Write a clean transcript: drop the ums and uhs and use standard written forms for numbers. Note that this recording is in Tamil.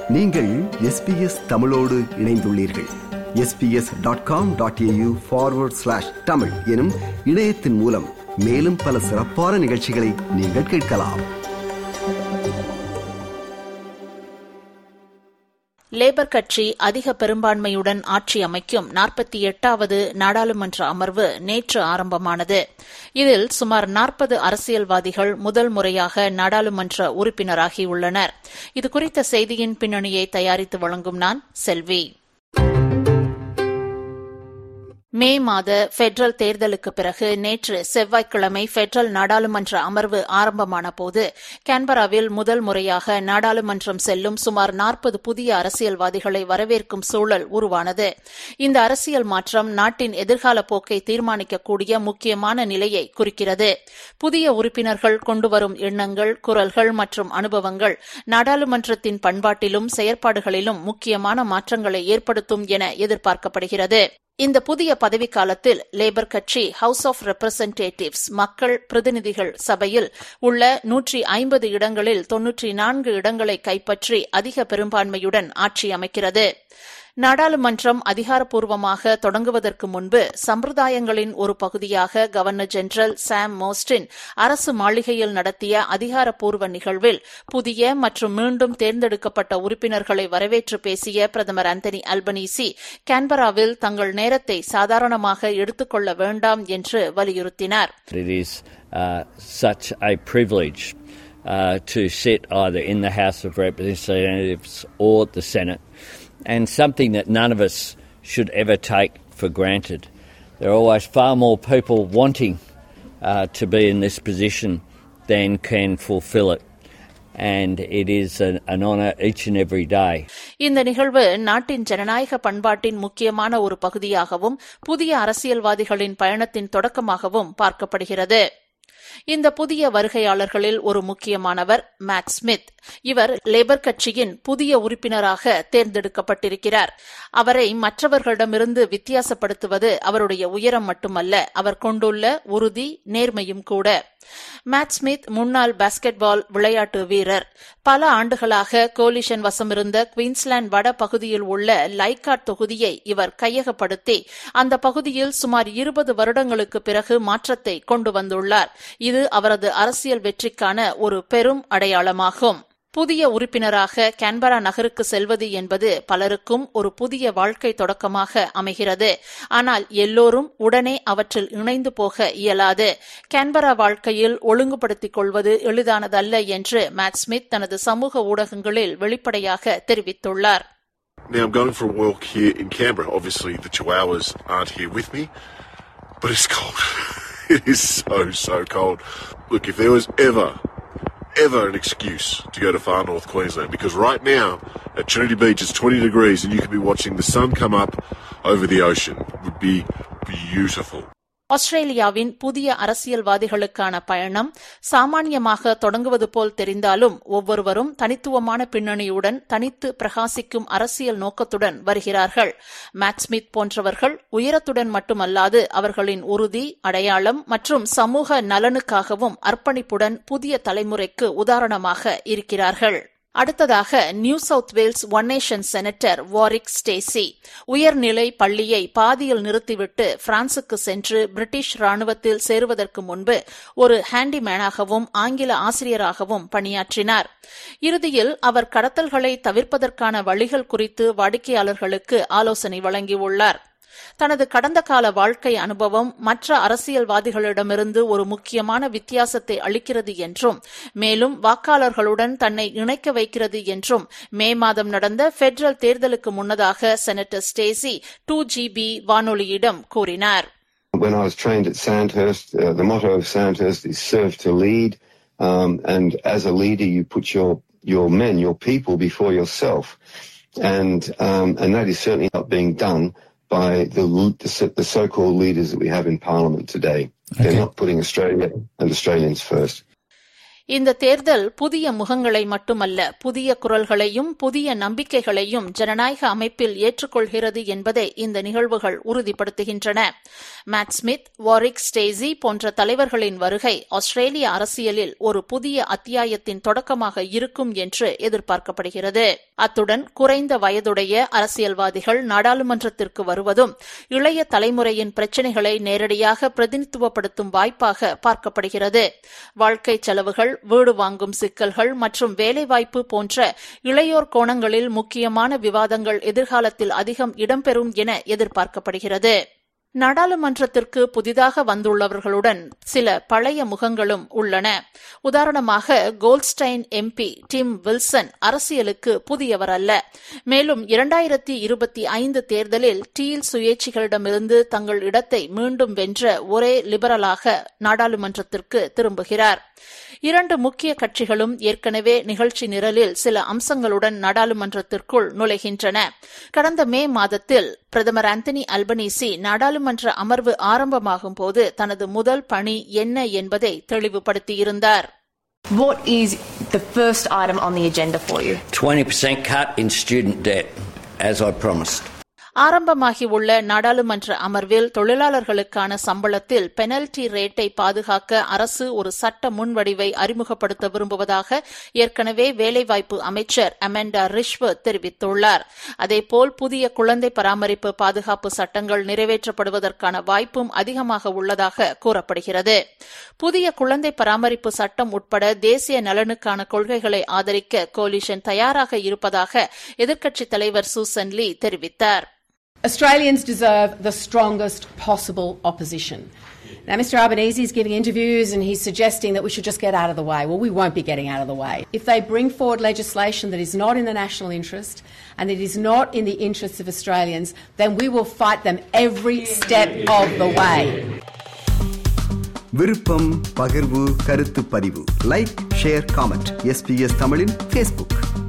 நீங்கள் SBS தமிழோடு இணைந்துள்ளீர்கள். sbs.com.au/tamil எனும் இணையத்தின் மூலம் மேலும் பல சிறப்பான நிகழ்ச்சிகளை நீங்கள் கேட்கலாம். லேபர் கட்சி அதிக பெரும்பான்மையுடன் ஆட்சி அமைக்கும் 48வது நாடாளுமன்ற அமர்வு நேற்று ஆரம்பமானது. இதில் சுமார் 40 அரசியல்வாதிகள் முதல் முறையாக நாடாளுமன்ற உறுப்பினராகியுள்ளனர். இதுகுறித்த செய்தியின் பின்னணியை தயாரித்து வழங்கும் நான் செல்வி. மே மாத பெடரல் தேர்தலுக்கு பிறகு நேற்று செவ்வாய்க்கிழமை பெடரல் நாடாளுமன்ற அமர்வு ஆரம்பமான போது கான்பராவில் முதல் முறையாக நாடாளுமன்றம் செல்லும் சுமார் 40 புதிய அரசியல்வாதிகளை வரவேற்கும் சூழல் உருவானது. இந்த அரசியல் மாற்றம் நாட்டின் எதிர்கால போக்கை தீர்மானிக்கக்கூடிய முக்கியமான நிலையை குறிக்கிறது. புதிய உறுப்பினர்கள் கொண்டுவரும் எண்ணங்கள், குரல்கள் மற்றும் அனுபவங்கள் நாடாளுமன்றத்தின் பண்பாட்டிலும் செயற்பாடுகளிலும் முக்கியமான மாற்றங்களை ஏற்படுத்தும் என எதிர்பார்க்கப்படுகிறது. இந்த புதிய பதவிக்காலத்தில் லேபர் கட்சி ஹவுஸ் ஆஃப் ரெப்ரசன்டேட்டிவ்ஸ் மக்கள் பிரதிநிதிகள் சபையில் உள்ள 150 இடங்களில் 94 இடங்களை கைப்பற்றி அதிக பெரும்பான்மையுடன் ஆட்சி அமைக்கிறது. நாடாளுமன்றம் அதிகாரப்பூர்வமாக தொடங்குவதற்கு முன்பு சம்பிரதாயங்களின் ஒரு பகுதியாக கவர்னர் ஜெனரல் சாம் மோஸ்டின் அரசு மாளிகையில் நடத்திய அதிகாரப்பூர்வ நிகழ்வில் புதிய மற்றும் மீண்டும் தேர்ந்தெடுக்கப்பட்ட உறுப்பினர்களை வரவேற்று பேசிய பிரதமர் ஆந்தனி அல்பனீசி கான்பராவில் தங்கள் நேரத்தை சாதாரணமாக எடுத்துக்கொள்ள வேண்டாம் என்று வலியுறுத்தினார். It is such a privilege to sit either in the House of Representatives or the Senate, and something that none of us should ever take for granted. There are always far more people wanting to be in this position than can fulfill it, and it is an honour each and every day. இந்த நிகழ்வு நாட்டின் ஜனநாயக பண்பாட்டின் முக்கியமான ஒரு பகுதியாகவும் புதிய அரசியல்வாதிகளின் பயணத்தின் தொடக்கமாகவும் பார்க்கப்படுகிறது. இந்த புதிய வருகையாளர்களில் ஒரு முக்கியமானவர் மேட் ஸ்மித். இவர் லேபர் கட்சியின் புதிய உறுப்பினராக தேர்ந்தெடுக்கப்பட்டிருக்கிறார். அவரை மற்றவர்களிடமிருந்து வித்தியாசப்படுத்துவது அவருடைய உயரம் மட்டுமல்ல, அவர் கொண்டுள்ள உறுதி, நேர்மையும் கூட. மேட் ஸ்மித் முன்னாள் பாஸ்கெட்பால் விளையாட்டு வீரர். பல ஆண்டுகளாக கோலிஷன் வசமிருந்த குயின்ஸ்லாந்து வட பகுதியில் உள்ள லைகாட் தொகுதியை இவர் கையகப்படுத்தி அந்த பகுதியில் சுமார் 20 வருடங்களுக்கு பிறகு மாற்றத்தை கொண்டு வந்துள்ளார். இது அவரது அரசியல் வெற்றிக்கான ஒரு பெரும் அடையாளமாகும். புதிய உறுப்பினராக கான்பரா நகருக்கு செல்வது என்பது பலருக்கும் ஒரு புதிய வாழ்க்கை தொடக்கமாக அமைகிறது. ஆனால் எல்லோரும் உடனே அவற்றில் இணைந்து போக இயலாது. கான்பரா வாழ்க்கையில் ஒழுங்குபடுத்திக் கொள்வது எளிதானதல்ல என்று மேட் ஸ்மித் தனது சமூக ஊடகங்களில் வெளிப்படையாக தெரிவித்துள்ளார். Now I'm going for a walk here in Canberra. Obviously the Chihuahuas aren't here with me, but it's cold. It is so cold. Look, if there was ever an excuse to go to far north Queensland, because right now at Trinity Beach it's 20 degrees and you could be watching the sun come up over the ocean. It would be beautiful. ஆஸ்திரேலியாவின் புதிய அரசியல்வாதிகளுக்கான பயணம் சாமானியமாக தொடங்குவது போல் தெரிந்தாலும் ஒவ்வொருவரும் தனித்துவமான பின்னணியுடன் தனித்து பிரகாசிக்கும் அரசியல் நோக்கத்துடன் வருகிறார்கள். மேட் ஸ்மித் போன்றவர்கள் உயரத்துடன் மட்டுமல்லாது அவர்களின் உறுதி, அடையாளம் மற்றும் சமூக நலனுக்காகவும் அர்ப்பணிப்புடன் புதிய தலைமுறைக்கு உதாரணமாக இருக்கிறார்கள். அடுத்ததாக New South Wales One Nation senator Warrick Stacey உயர்நிலை பள்ளியை பாதியில் நிறுத்திவிட்டு பிரான்சுக்கு சென்று பிரிட்டிஷ் ராணுவத்தில் சேருவதற்கு முன்பு ஒரு ஹேண்டிமேனாகவும் ஆங்கில ஆசிரியராகவும் பணியாற்றினார். இறுதியில் அவர் கடத்தல்களை தவிர்ப்பதற்கான வழிகள் குறித்து வாடிக்கையாளர்களுக்கு ஆலோசனை வழங்கியுள்ளார். தனது கடந்த கால வாழ்க்கை அனுபவம் மற்ற அரசியல்வாதிகளிடமிருந்து ஒரு முக்கியமான வித்தியாசத்தை அளிக்கிறது என்றும் மேலும் வாக்காளர்களுடன் தன்னை இணைக்க வைக்கிறது என்றும் மே மாதம் நடந்த பெடரல் தேர்தலுக்கு முன்னதாக செனட்டர் ஸ்டேசி 2GB வானொலியிடம் கூறினார். When I was trained at Sandhurst, the motto of Sandhurst is serve to lead, and as a leader you put your men, your people before yourself, and that is certainly not being done by the so-called leaders that we have in Parliament today. Okay. They're not putting Australia and Australians first. இந்த தேர்தல் புதிய முகங்களை மட்டுமல்ல, புதிய குரல்களையும் புதிய நம்பிக்கைகளையும் ஜனநாயக அமைப்பில் ஏற்றுக்கொள்கிறது என்பதை இந்த நிகழ்வுகள் உறுதிப்படுத்துகின்றன. மேட் ஸ்மித், வாரிக் ஸ்டேசி போன்ற தலைவர்களின் வருகை ஆஸ்திரேலிய அரசியலில் ஒரு புதிய அத்தியாயத்தின் தொடக்கமாக இருக்கும் என்று எதிர்பார்க்கப்படுகிறது. அத்துடன் குறைந்த வயதுடைய அரசியல்வாதிகள் நாடாளுமன்றத்திற்கு வருவதும் இளைய தலைமுறையின் பிரச்சினைகளை நேரடியாக பிரதிநிதித்துவப்படுத்தும் வாய்ப்பாக பார்க்கப்படுகிறது. வாழ்க்கை செலவுகள், வீடு வாங்கும் சிக்கல்கள் மற்றும் வேலைவாய்ப்பு போன்ற இளையோர் கோணங்களில் முக்கியமான விவாதங்கள் எதிர்காலத்தில் அதிகம் இடம்பெறும் என எதிர்பார்க்கப்படுகிறது. நாடாளுமன்றத்திற்கு புதிதாக வந்துள்ளவர்களுடன் சில பழைய முகங்களும் உள்ளன. உதாரணமாக கோல்ட்ஸ்டைன் எம்பி டிம் வில்சன் அரசியலுக்கு புதியவர் அல்ல. மேலும் 2025 தேர்தலில் டீல் சுயேட்சிகளிடமிருந்து தங்கள் இடத்தை மீண்டும் வென்ற ஒரே லிபரலாக நாடாளுமன்றத்திற்கு திரும்புகிறார். 2 முக்கிய கட்சிகளும் ஏற்கனவே நிகழ்ச்சி நிரலில் சில அம்சங்களுடன் நாடாளுமன்றத்திற்குள் நுழைகின்றன. கடந்த மே மாதத்தில் பிரதமர் ஆந்தனி அல்பனீசி நாடாளுமன்ற அமர்வு ஆரம்பமாகும் போது தனது முதல் பணி என்ன என்பதை தெளிவுபடுத்தியிருந்தார். What is the first item on the agenda for you? 20% cut in student debt, as I promised. ஆரம்பமாகியுள்ள நாடாளுமன்ற அமர்வில் தொழிலாளர்களுக்கான சம்பளத்தில் பெனல்டி ரேட்டை பாதுகாக்க அரசு ஒரு சட்ட முன்வடிவை அறிமுகப்படுத்த விரும்புவதாக ஏற்கனவே வேலைவாய்ப்பு அமைச்சர் அமெண்டா ரிஷ்வர்த் தெரிவித்துள்ளார். அதேபோல் புதிய குழந்தை பராமரிப்பு பாதுகாப்பு சட்டங்கள் நிறைவேற்றப்படுவதற்கான வாய்ப்பும் அதிகமாக உள்ளதாக கூறப்படுகிறது. புதிய குழந்தை பராமரிப்பு சட்டம் உட்பட தேசிய நலனுக்கான கொள்கைகளை ஆதரிக்க கோலிஷன் தயாராக இருப்பதாக எதிர்க்கட்சித் தலைவர் சூசன் லீ தெரிவித்தார். Australians deserve the strongest possible opposition. Now, Mr Albanese is giving interviews and he's suggesting that we should just get out of the way. Well, we won't be getting out of the way. If they bring forward legislation that is not in the national interest and it is not in the interests of Australians, then we will fight them every step of the way. விருப்பம், பகிர்வு, கருத்து பதிவு. Like, share, comment. SBS தமிழின் Facebook.